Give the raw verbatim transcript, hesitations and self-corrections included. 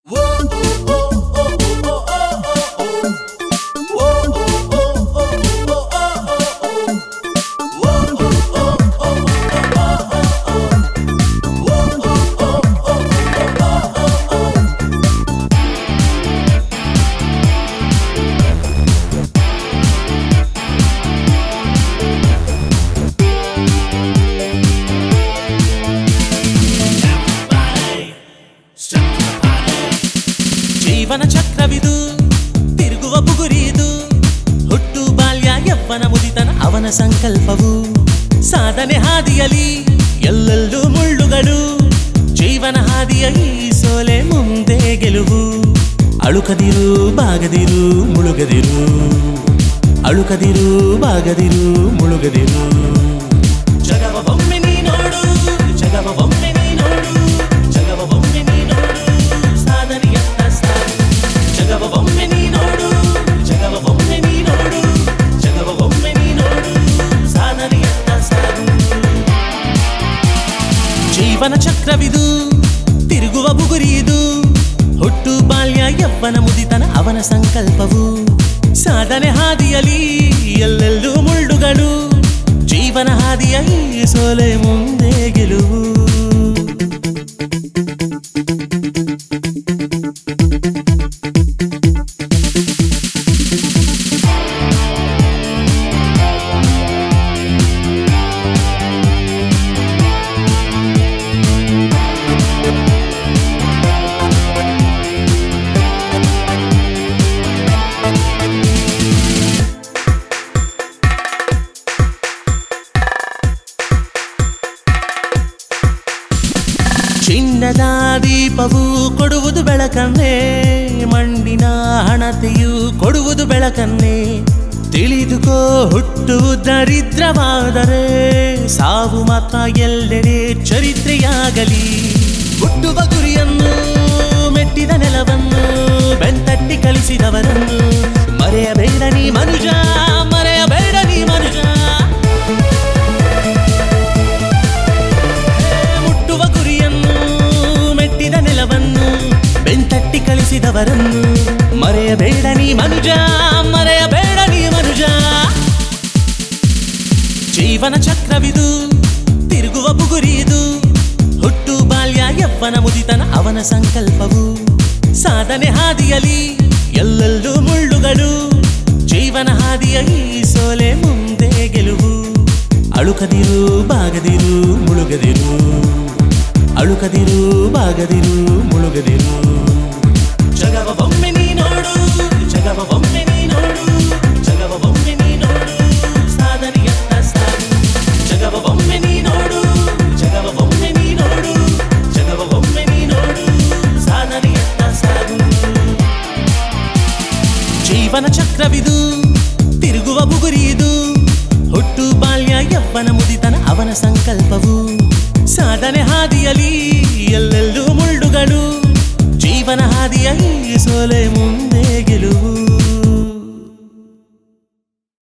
ಜೀವನ ಚಕ್ರವಿದು ತಿರುಗುವ ಬುಗುರಿದು ಹುಟ್ಟು ಬಾಲ್ಯ ಯವ್ವನ ಮುದಿತನ ಅವನ ಸಂಕಲ್ಪವು ಸಾಧನೆ ಹಾದಿಯಲಿ ಎಲ್ಲೆಲ್ಲೂ ಮುಳ್ಳುಗಳು ಜೀವನ ಹಾದಿಯ ಈ ಸೋಲೆ ಮುಂದೆ ಗೆಲುವು ಅಳುಕದಿರು ಬಾಗದಿರು ಮುಳುಗದಿರು ಅಳುಕದಿರು ಬಾಗದಿರು ಮುಳುಗದಿರು ಜಗವ ಒಮ್ಮೆ ನೀ ನೋಡು ಜಗವ ಒಮ್ಮೆ ನೀ ನೋಡು ಜಗವ ಒಮ್ಮೆ ನೀ ನೋಡು ಸಾಧನೆಯತ್ತ ಸಾಗು ಜಗವ ಒಮ್ಮೆ ನೀ ನೋಡು ಜಗವ ಒಮ್ಮೆ ನೀ ನೋಡು ಜಗವ ಒಮ್ಮೆ ನೀ ನೋಡು ಸಾಧನೆಯತ್ತ ಸಾಗು ಜೀವನ ಚಕ್ರವಿದು ತಿರುಗುವ ಬುಗುರಿದು ಹುಟ್ಟು ಬಾಲ್ಯ ಯವ್ವನ ಮುದಿತನ ಅವನ ಸಂಕಲ್ಪವು ಸಾಧನೆ ಹಾದಿಯಲಿ ಎಲ್ಲೆಲ್ಲೂ ಮುಳ್ಳುಗಳು ಜೀವನ ಹಾದಿಯ ಈ ಸೋಲೆ ಮುಂದೆ ಗೆಲುವು ಚಿನ್ನದ ದೀಪವು ಕೊಡುವುದು ಬೆಳಕನ್ನೇ ಮಣ್ಣಿನ ಹಣತೆಯು ಕೊಡುವುದು ಬೆಳಕನ್ನೇ ತಿಳಿದುಕೋ ಹುಟ್ಟು ದರಿದ್ರವಾದರೆ ಸಾವು ಮಾತ್ರ ಎಲ್ಲೆಡೆ ಚರಿತ್ರೆಯಾಗಲಿ ಹುಟ್ಟುವ ಗುರಿಯನ್ನು ಮೆಟ್ಟಿದ ನೆಲವನ್ನು ಬೆಂತಟ್ಟಿ ಕಲಿಸಿದವರನ್ನು ಮರೆಯಬೇಡ ನೀ ಮನುಜ ಮರೆಯಬೇಡ ನೀ ಮನುಜ ನೆಲವನ್ನು ಬೆಂತಟ್ಟಿ ಕಳಿಸಿದವರನ್ನು ಮರೆಯಬೇಡ ನೀ ಮನುಜ ಮರೆಯಬೇಡ ನೀ ಮನುಜ ಜೀವನ ಚಕ್ರವಿದು ತಿರುಗುವ ಬುಗುರಿದು ಹುಟ್ಟು ಬಾಲ್ಯ ಯವ್ವನ ಮುದಿತನ ಅವನ ಸಂಕಲ್ಪವು ಸಾಧನೆ ಹಾದಿಯಲಿ ಎಲ್ಲೆಲ್ಲೂ ಮುಳ್ಳುಗಳು ಜೀವನ ಹಾದಿಯ ಈ ಸೋಲೆ ಮುಂದೆ ಗೆಲುವು ಅಳುಕದಿರು ಬಾಗದಿರು ಮುಳುಗದಿರು ಅಳುಕದಿರು ಬಾಗದಿರು ಮುಳುಗದಿರು ಜಗವ ಒಮ್ಮೆ ನೀ ನೋಡು ಜಗವ ಒಮ್ಮೆ ನೀ ನೋಡು ಜಗವ ಒಮ್ಮೆ ನೀ ನೋಡು ಸಾಧನೆಯತ್ತ ಸಾಗು ಜಗವ ಒಮ್ಮೆ ನೀ ನೋಡು ಜಗವ ಒಮ್ಮೆ ನೀ ನೋಡು ಜಗವ ಒಮ್ಮೆ ನೀ ನೋಡು ಸಾಧನೆಯತ್ತ ಸಾಗು ಜೀವನ ಚಕ್ರವಿದು ತಿರುಗುವ ಬುಗುರಿದು ಹುಟ್ಟು ಬಾಲ್ಯ ಯವ್ವನ ಮುದಿತನ ಅವನ ಸಂಕಲ್ಪವು ಸಾಧನೆ ಹಾದಿಯಲಿ ಎಲ್ಲೆಲ್ಲೂ ಮುಳ್ಳುಗಳು ಜೀವನ ಹಾದಿಯ ಈ ಸೋಲೆ ಮುಂದೆ